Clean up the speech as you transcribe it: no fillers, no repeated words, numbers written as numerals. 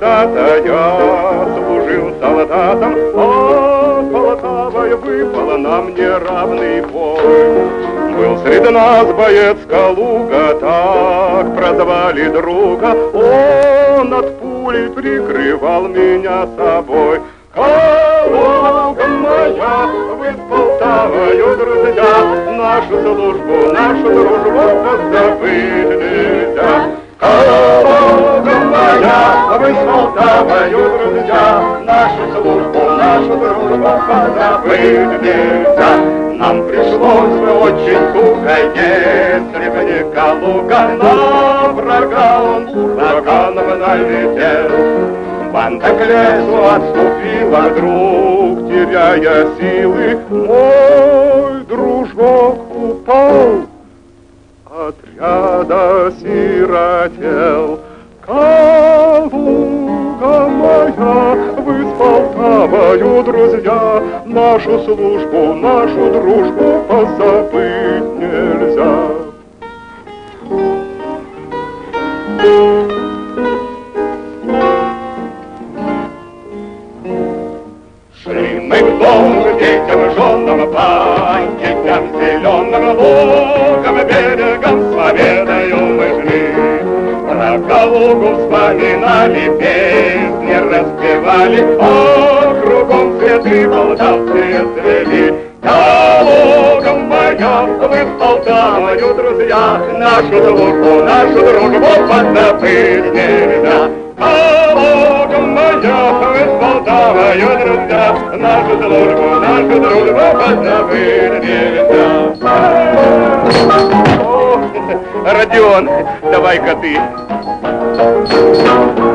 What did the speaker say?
когда-то я служил солдатом, а с Полтавой выпало нам неравный бой. Был среди нас боец Калуга, так прозвали друга, он от пули прикрывал меня собой. Калуга моя, вы с Полтавою, друзья, нашу службу, нашу дружбу позабыть нельзя. Калуга моя, вы с Полтавою, друзья, нашу службу, нашу дружбу позабыть нельзя. Нам пришлось бы очень туго, если бы не Калуга, на врага он ураганом налетел. Банда к лесу отступила вдруг, теряя силы, мой дружок упал, отряда сиротел. Калуга моя, вы с Полтавою, друзья, нашу службу, нашу дружбу позабыть нельзя. Шли мы к дому, к детям, женам, по детям зеленым лугам, берегом с победою мы шли. Про Калугу вспоминали, песни распевали, а кругом цветы полтавские цвели. Калуга моя, вы с Полтавою, друзья, нашу дружбу позабыть нельзя. Калуга моя, вы с Полтавою, друзья, нашу дружбу позабыть нельзя. Родион, давай-ка ты.